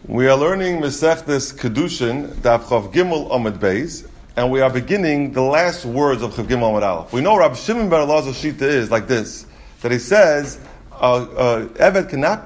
We are learning Masechtes Kedushin, Daf Chav Gimel Amud Beis, and we are beginning the last words of Chav Gimel Amud Aleph. We know Rabbi Shimon Bar Elazar's shita is like this, that he says, Eved cannot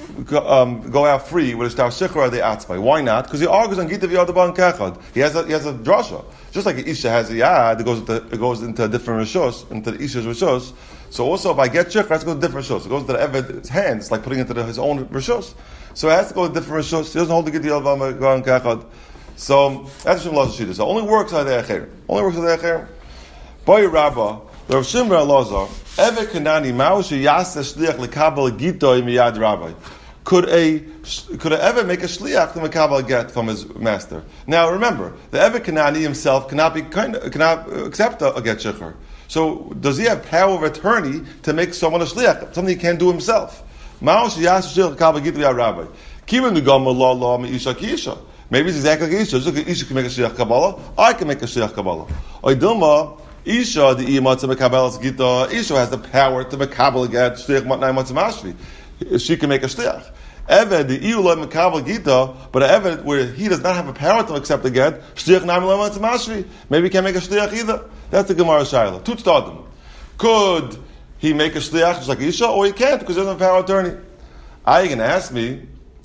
go out free with a shtar shechar de atzmai. Why not? Because he argues on Gita v'yadaban kechad. He has a drasha. Just like an isha has a yad, it goes into different rishos, into the isha's rishos. So also, if I get shechar, it has to go to different rishos. It goes to the Eved's hands, it's like putting it into his own rishos. So it has to go to different rishos. He doesn't hold the Gita v'yadaban kechad. So that's Shimon Elazar's shita. So only works on the echer. Only works on the echer. Boy Rabbah, the Rav Shimon Bar Elazar, Eved Kanani Ma'ushi Yasa Shliach Lekabel Gitoi Miyad Rabbi. Could a Eved make a shliach to Mekabel get from his master? Now remember, the Eved Kanani himself cannot accept a get shechar. So does he have power of attorney to make someone a shliach? Something he can't do himself. Ma'ushi Yasa Shliach Lekabel Gitoi Miyad Rabbi. Kivin Nugam Allah Meisha Kiisha. Maybe it's exactly like Isha. Just like Isha can make a shliach Kabbalah, I can make a shliach Kabbalah. Oidilma. Isha, the Imatza Mekabelas Gita, Isha has the power to Mekabel get Shliach Matnai Matzamashvi. She can make a Shliach. Eved, the Iula Mekabel Gita, but Eved, where he does not have a power to accept the get, Shliach Naimala Matzamashvi, maybe he can't make a Shliach either. That's the Gemara Shaila. Tut Stadim. Could he make a Shliach just like Isha, or he can't because he doesn't have a power of attorney? You can ask me,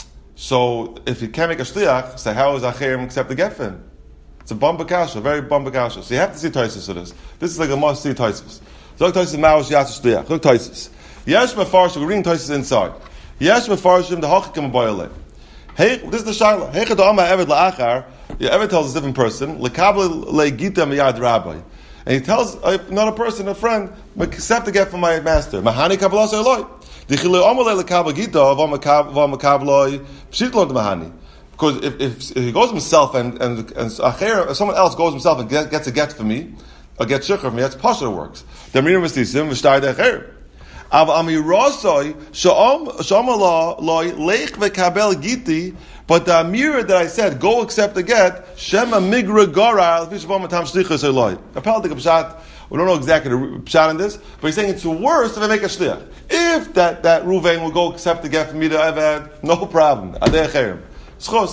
so if he can't make a Shliach, so how is Acherim accept the get for him? It's a bumper kasha, very bumper kasha. So you have to see Taisus for this. This is like a must see Taisus. So look Taisus Ma'ush Yatz Shliach. Look Taisus. Yesh Mefarshim, we're reading Taisus inside. Yesh Mefarshim, the Hachikim Abayale. Hey, this is the Shaila. Hey, Chadama Eved La'achar. Eved tells a different person. Lekabel Le Gita Miyad Rabbi. And he tells another person, a friend, accept the get from my master. Mahani Kabbalah Eloi. Dichile Omale Lekabel Gita V'Makabeloi Pshitlon Mahani. Because if he goes himself and someone else goes himself and gets a get for me, a get shikr for me, that's pasha works. The Amir Mestisim v'shtar decher. Av amirosoi shom Allah loy leich v'kabel giti. But the Amir that I said, go accept the get, shema migra gara v'shavam matam shlichus eloi. Apparently, pshat. We don't know exactly the pshat in this, but he's saying it's worse if I make a shliach. If that Ruvain will go accept the get for me to Eved, no problem. Adecherim. But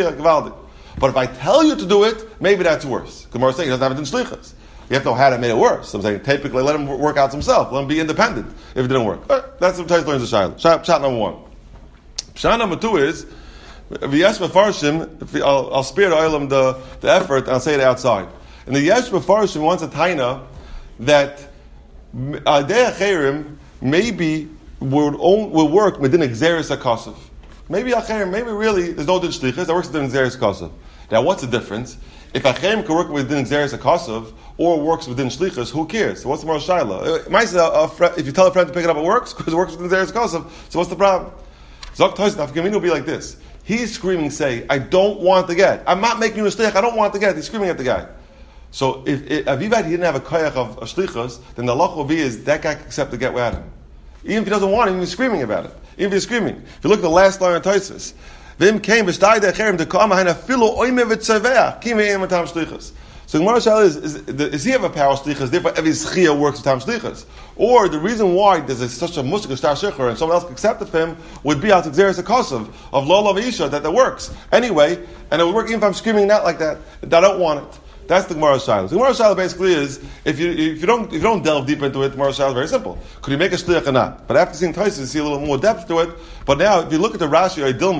if I tell you to do it, maybe that's worse. Gemara is saying he doesn't have it in shlichus. You have to know how to make it worse. So I'm saying typically let him work out himself. Let him be independent if it didn't work. That's what Tais learns the Shaila. Shot number one. Shot number two is the Yesh Mefarshim. I'll spare the Olam the effort and I'll say it outside. And the Yesh Mefarshim wants a taina that Adei Acherim maybe will work within Exeris HaKasav. Maybe really there's no din shlichus that works within Xeris Kasav. Now, what's the difference? If Acherim can work within Xeris Kasav or works within shlichus, who cares? So what's the more shaila? If you tell a friend to pick it up, it works because it works within Xeris Kasav. So what's the problem? Zok Toys Nafkamin will be like this. He's screaming, say, "I don't want the get. I'm not making you a shlich. I don't want the get." He's screaming at the guy. So if Avivad he didn't have a koyach of shlichus, then the halach will be is that guy can accept the get without him, even if he doesn't want him. He's screaming about it. Even if he's screaming. If you look at the last line of Tosfos, Vim came v'shtay de'acherim dekama haina filu oime v'tzeveach kim ve'im matam shlichus. So the Gemara Shal is he have a power shlichus? Therefore, every schia works with tam shlichus. Or the reason why there's such a musik a star shecher and someone else accepted him would be out exeris a kosav of lola v'isha that works anyway, and it would work even if I'm screaming not like that. I don't want it. That's the Gemara Shaila. The Gemara Shaila basically is if you don't delve deep into it, the Gemara Shaila is very simple. Could you make a shliach or not? But after seeing Taisus, you see a little more depth to it. But now, if you look at the Rashi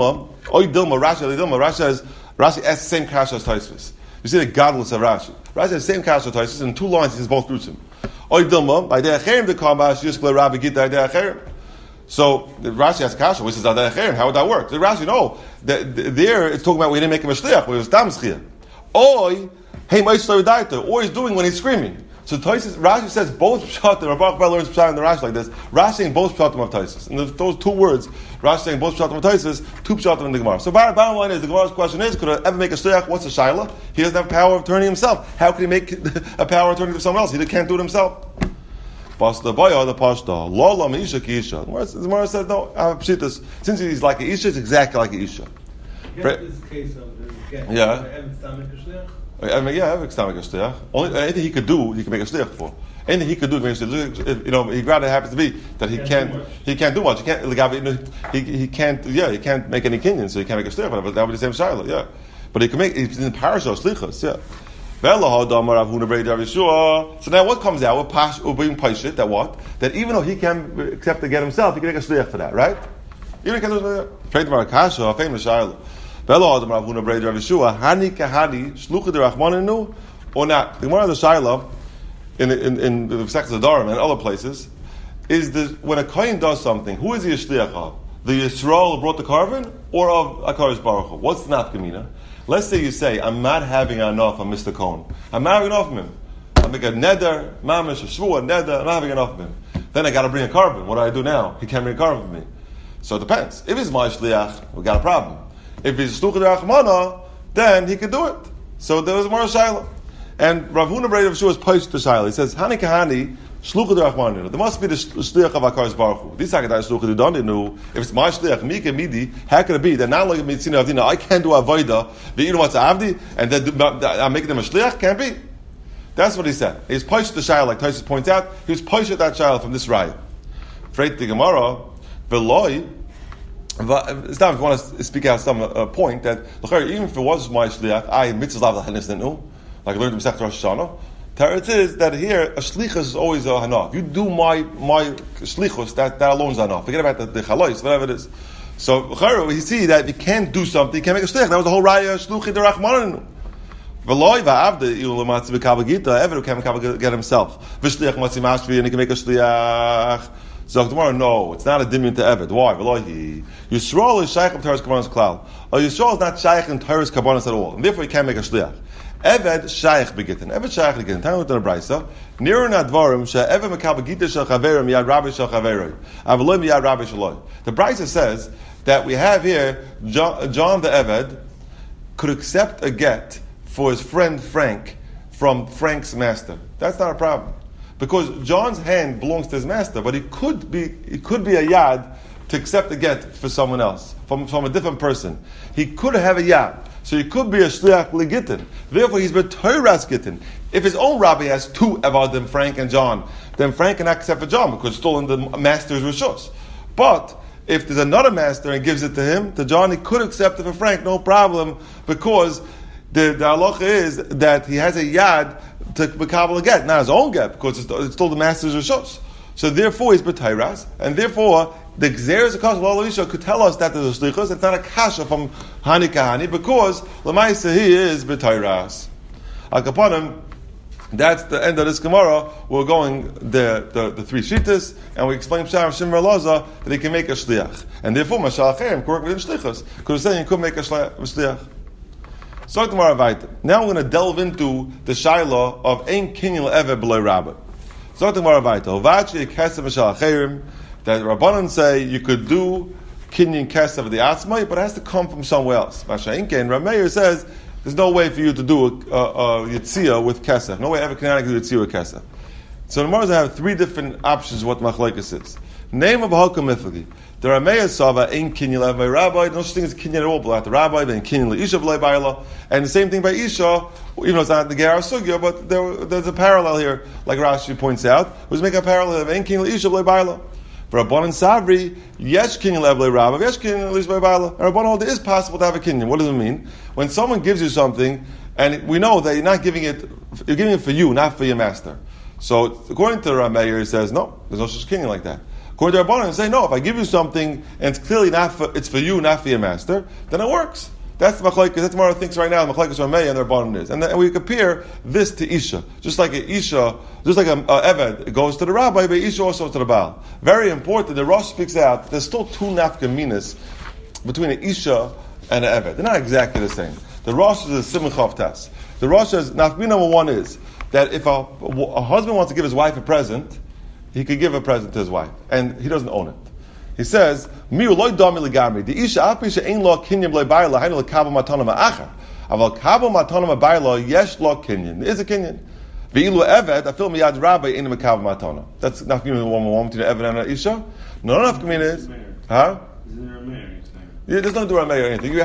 Rashi asks the same kasha as Taisus. You see the godless of Rashi. Rashi has the same kasha as Taisus. In 2 lines, he says both groups him. Oy Dilma by de'acherim the kamash yisplay Rabbi Gita de'acherim. So the Rashi asks kasha, which is de'acherim. How would that work? The Rashi there it's talking about we didn't make him a shliach, we was tam schia. Oy. Hey, or he's doing when he's screaming. So Rashi says both pshatim. Rabbi learns pshatim in the Rashi like this. Rashi saying both pshatim of Taisus. And those 2 words, Rashi saying both pshatim of Taisus, 2 pshatim in the Gemara. So bottom line is, the Gemara's question is, could I ever make a shliach? What's a shaila? He doesn't have power of attorney himself. How can he make a power of attorney for someone else? He can't do it himself. The Gemara says, no, since he's like an isha, it's exactly like an isha. This case of the get. Yeah. I mean, yeah, every time make a shliach. Only anything he could do, he can make a shliach for. Anything he could do to make a shliach. You know, he rather happens to be that he can't do much. He can't. He can't. Yeah, he can't make any kinyan, so he can't make a shliach. But that would be the same shayla. Yeah, but he can make. He's in the parish of shlichus. Yeah. So now what comes out? We're being pashit that what? That even though he can accept to get himself, he can make a shliach for that, right? Even if he can do that. Trade Mar Kasha, a famous shayla. Velo Adam Rav Huna Breder Rav Yeshua, Hani Kahadi, Shlucha de Rachmaninu, or not. The Gemara of the Shaila, in the Sechus Adarim and other places, is when a Kohen does something, who is he a shliach of? The Yisrael who brought the carbon, or of HaKadosh Baruch Hu? What's the nafkamina? Let's say you say, I'm not having enough of Mr. Cohen. I'm not having enough of him. I make a neder, mamish, a shvua, neder, I'm not having enough of him. Then I got to bring a carbon. What do I do now? He can't bring a carbon for me. So it depends. If it's my shliach, we got a problem. If he's shluchah derachmana, then he could do it. So there was more shayla. And Rav Huna Breder Rav Yeshua is poised to shayla. He says, Hani kahani, shluchah derachmana. There must be the shliach of HaKadosh Baruch Hu. This hakadai shluchah derachmana. If it's my shliach, mika midi, how could it be that not like a mitzina avdina, I can't do avodah, the inu what's avdi, and then I'm making them a shliach? Can't be. That's what he said. He's poised to shayla, like Tosfos points out. He was poised at that shayla from this raya. Freit the Gemara, veloi. It's not if you want to speak out some point that even if it was my shliach, I mitzvah lav l'chanisnenu, like I learned in Masechet Rosh Hashanah. Teretz is that here a shlichus is always a hanaf. You do my shlichus, that alone is hanaf. Forget about the chalois, whatever it is. So we see that if you can't do something, you can't make a shlich. That was the whole raya shluchi derachmanenu. V'loi va'avde ilu l'matzi b'kabel gita. Ever who can get himself. V'shliach matzi mashvi and he can make a shliach. So tomorrow, no, it's not a dimyon to Eved. Why? Yisrael is shaykh of Torah's Kabbanis Klal. Yisrael is not shaykh in Torah's Kabbanis at all, and therefore he can't make a shliach. Eved shaykh begitin. Eved shaykh begitin. Time with the Brayso. Nirun advarim she Eved mekabel gita shel chaverim miyad rabbi shel chaverim. Avaloi miyad rabbi shaloi. The Brayso says that we have here John the Eved could accept a get for his friend Frank from Frank's master. That's not a problem. Because John's hand belongs to his master, but he could be a yad to accept a get for someone else, from a different person. He could have a yad, so he could be a shliach legitin. Therefore, he's b'toiras gitin. If his own rabbi has two evadim, Frank and John, then Frank cannot accept for John because it's still in the master's rishos. But if there's another master and gives it to him, to John, he could accept it for Frank, no problem, because the halacha is that he has a yad to mekabel a get, not his own get, because it's still the master's rishos. So therefore he's b'tayras, and therefore the gzeres of Elisha could tell us that there's a shlichus. It's not a kasha from Hani Kahani, because l'maisa he is b'tayras. Akapanim, that's the end of this Gemara. We're going the three shittas, and we explain Pshar Shimra Loza that he can make a shliach, and therefore Mashal Acherim correct with shlichus, because saying he could make a shliach. So now we're going to delve into the shayla of Ein Kinyan Le'eved B'loi Rabbi. So that Rabbanan say you could do Kinyan Kesef of the Atzmai, but it has to come from somewhere else. Masha'inkein, Rav Meir says there's no way for you to do a Yitzia with Kesef. No way ever can I do Yitzia with Kesef. So the Gemara have three different options what Machlekes is. Name of Hakam Mithli. The Rameya Sava ain't Kinyan Le'eved Rabbi. No such thing as Kinyan at all, but the Rabbi, then Kinyan Le'isha B'lei Ba'ila. And the same thing by Isha, even though it's not the Ger Sugya, but there's a parallel here, like Rashi points out, who's making a parallel of ain't Kinyan Le'isha B'lei Ba'ila. For Rabban and Savri, yes Kinyan Le'eved B'lei Rabbi, yes Kinyan Le'isha B'lei Ba'ila. And Rabban, it is possible to have a Kinyan. What does it mean? When someone gives you something, and we know that you're giving it for you, not for your master. So according to Rameir, he says, no, there's no such Kinyan like that. According to Rabbanan, say no. If I give you something and it's clearly it's for you, not for your master, then it works. That's the machlekes. That's what thinks right now. The machlekes Ramei and the Rabbanan is, and we compare this to Isha, just like a Isha, just like a Eved goes to the Rabbi, but Isha also to the Baal. Very important. The Rosh speaks out. There's still two nafkaminas between an Isha and an Eved. They're not exactly the same. The Rosh is a simchav tas. The Rosh says nafkamina number one is that if a husband wants to give his wife a present, he could give a present to his wife, and he doesn't own it. He says, "Mi uloi dami legamri. The isha apisha ein lo kinyan b'lei bayla hainu lekabel matana ma'achar. Aval kabel matana ma'bayla yesh lo kinyan. There is a kinyan. V'ilu eved afil miyad rabbi ein mekabel matana. That's not between Eved and an isha. No, not is, huh? Isn't there a marriage thing? There's nothing to Rameya or anything.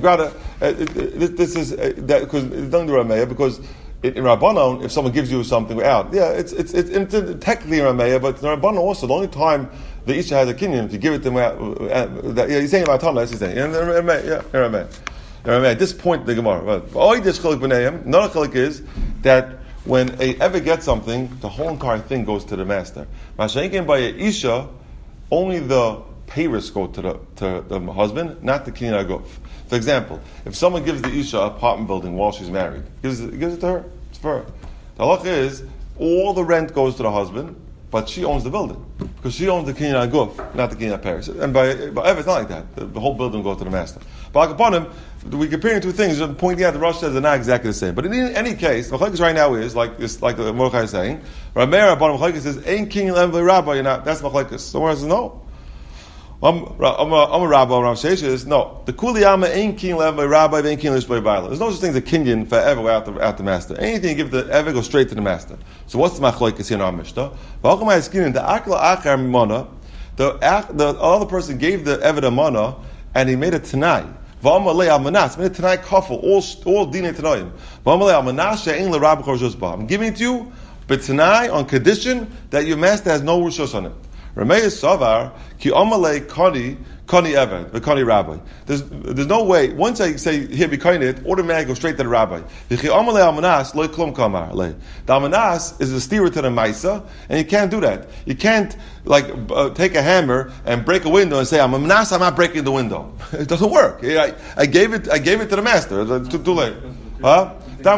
This is that because it's nothing to Rameya because in Rabbanon, if someone gives you something out, it's technically Rameya, but in Rabbanon also the only time the Isha has a kinyan to give it to him out. He's saying about Tana, he's saying Rameya. At this point, the Gemara. Another chiluk is that when a Eved gets something, the whole entire thing goes to the master. Mashenkin by a Isha, only the payers go to the husband, not the kinyan aguf. For example, if someone gives the Isha an apartment building while she's married, gives it to her. It's for her. The halacha is all the rent goes to the husband, but she owns the building because she owns the kinyan aguf, not the kinyan paris. And by Eved, it's not like that. The whole building goes to the master. But upon him, we're comparing two things. Pointing out the Rosh says they're not exactly the same. But in any case, the machlokes right now is like Mordechai is saying. Rameir upon machlokes says, "Ain't kinyan lev rabbi." You're not. That's machlokes. Someone says no. I'm a rabbi. Rav Sheshes is no. The kuliyama ain't kinyan lev rabbi. Ain't kinyan lishbei baila. There's no such thing as a kinyan forever out the master. Anything you give the ever goes straight to the master. So what's the machlokes here in our Mishnah? The akla achar mimana. The other person gave the ever a mana and he made a tanai. V'amalei al manas, made a tanai kafel, all dinei tanaim. V'amalei al manas she'ein l'rabbi chorshus ba. I'm giving it to you, but tanai on condition that your master has no rishus on it. Ramei savar ki amalei kani eved, v'kani rabbi. There's no way. Once I say here be kind it, automatically go straight to the rabbi. V'chi amalei al manas lo klum kamar le. The manas is a steerer to the maisa, and you can't do that. You can't take a hammer and break a window and say I'm a manas. I'm not breaking the window. It doesn't work. I gave it to the master. It's too late. Huh?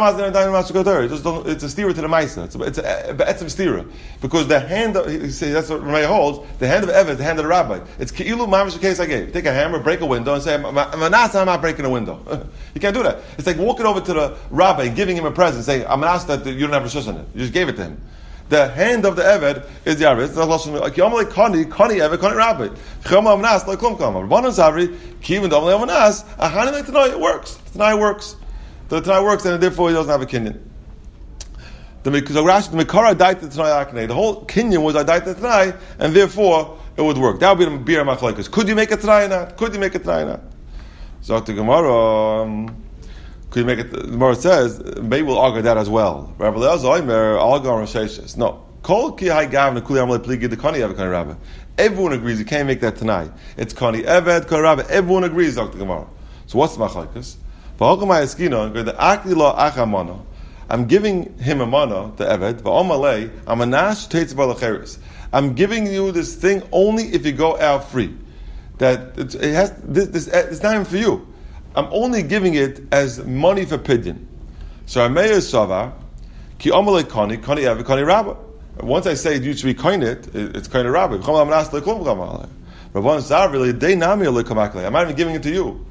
It's a steerer to the maisa. It's a etzem steerer because the hand of that's what Rameh holds. The hand of Eved is the hand of the rabbi. It's keilu mamish the case I gave. Take a hammer, break a window, and say I'm not breaking a window. You can't do that. It's like walking over to the rabbi and giving him a present, saying I'm asked that you don't have a shush on it. You just gave it to him. The hand of the Eved is the Arvis. It's not like Yomali Kani Eved Kani Rabbi. Chama Amnas like Klum Kama. Rabbanan Savri Kivin Domli Amnas. Ahani like Tanai. It works. Tanai works. The Tanai works, and therefore he doesn't have a kinyan. The Mikara died to Tanai Akne. The whole kinyan was I died to Tanai, and therefore it would work. That would be the Bir Machlekes. Could you make a Tanai or not? Could you make a Tanai or not? So the Gemara. Could you make it? The Gemara says maybe we'll argue that as well. Rabbi Elazar Omer argue on Rishayshis. No, Kol ki hay gav nekuli amalei pligi the kani eved kani rabbi. Everyone agrees you can't make that tonight. It's kani eved kani rabbi. Everyone agrees, Dr. Gemara. So what's the machlekes? V'hokamay eskina the akli lo achamana. I'm giving him a mana, the eved. V'omalei amanash teitz balacheres. I'm giving you this thing only if you go out free. That it has this. It's not even for you. I'm only giving it as money for pidyon. So Rameya Savar, ki amalei kani eved kani rabbi. Once I say you should be kind it's kind of rabbi. I'm not even giving it to you.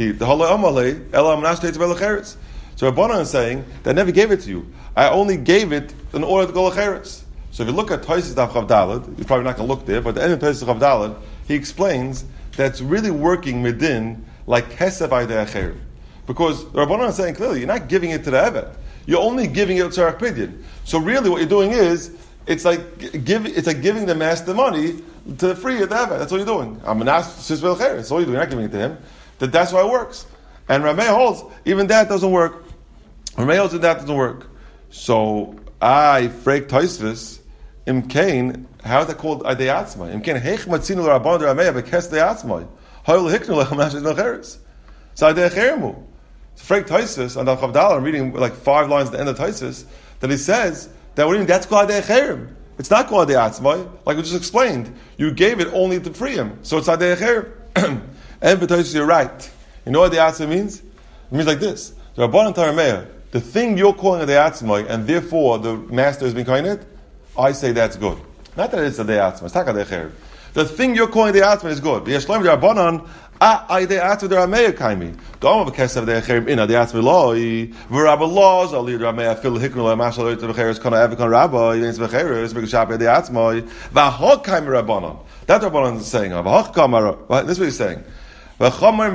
So Rabbanan is saying that I never gave it to you. I only gave it in order to go lecheres. So if you look at Taisis Daf Chav Daled, you're probably not going to look there, but at the end of Taisis Chav Daled, he explains that it's really working midin like kesef ayde acherim. Because the Rabbanan is saying clearly, you're not giving it to the Eved. You're only giving it to Tzarech Pidyon. So really what you're doing is, it's like giving the master money to free the Eved. That's what you're doing. That's all you're doing. You're not giving it to him. That's why it works. And Rameh holds, even that doesn't work. Rameh holds that doesn't work. So, I freak Toisvis, Im Kain, how is that called Adei Atzmai? Im Kain, Heich Matzinu L'Rabban Rameh, Bekes Dei Atzmai. Hoyle Hiknu Lechem Nashis Melcheres. So Adei Acherimu. So freak Toisvis, on the Chavdal, I'm reading like 5 lines at the end of Toisvis, that he says, that that's called Adei Acherim. It's not called Adei Atzmai. Like we just explained, you gave it only to free him. So it's Adei Acherim. And Toisvis, you're right. You know what the Atzmai means? It means like this. The Rabban and Tarameya, the thing you're calling a De'atzmai, and therefore the master has been kind it, I say that's good. Not that it's a De'atzmai, it's not a De'acher. The thing you're calling De'atzmai is good. V'yashleim the Rabbanan, I De'atzmai the Rameya kaimi. The Omer v'kesav De'acher ina De'atzmai loi, v'rabba laws, I'll lead Rameya fil hiknu lo mashal lo yitzah v'cheres kana ev kana rabba, yveins v'cheres, v'geshapi De'atzmai, v'ahok kaimi Rabbanan. That's what Rabbanan is saying. V'ahok kaimi, this is what he's saying. The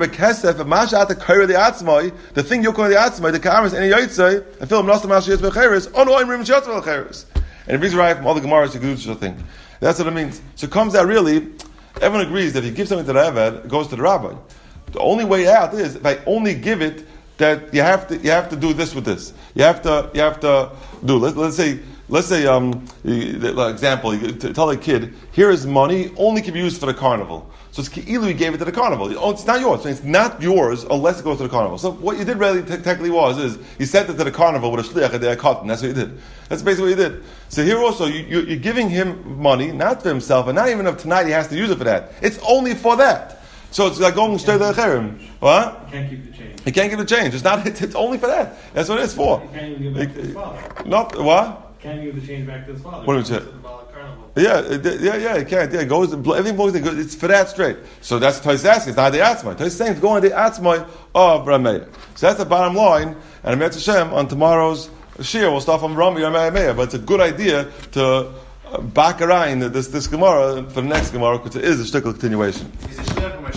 thing you're calling the atzmai, the kamas and the yotzei, and film nostam mashiyas becheres, on oim rim shiyas becheres. And it reads right from all the Gemaras to do such a thing. That's what it means. So it comes out really, everyone agrees that if you give something to the Eved, it goes to the rabbi. The only way out is if I only give it that you have to do this with this. You have to do. Let's say example. You tell a kid, here is money, only can be used for the carnival. So it's Ki'ilu, he gave it to the carnival. It's not yours. It's not yours unless it goes to the carnival. So what you did really technically is you sent it to the carnival with a shliach and a cotton. That's what you did. That's basically what you did. So here also, you're giving him money, not for himself, and not even if tonight he has to use it for that. It's only for that. So it's like going straight to the cherem. What? He can't keep the change. He can't give the change. It's not. It's only for that. That's what it's for. He can't even give it back to his father. Not what? Can't give the change back to his father. What do you say? Yeah, it can't. Yeah, it goes. Everything goes. It's for that straight. So that's what he's asking. It's not the atzmai. He's saying it's going to the atzmai of Rameya. So that's the bottom line. And Amit Hashem on tomorrow's shir we'll start from Rameya. But it's a good idea to back around this Gemara for the next Gemara because it is a shtickle continuation.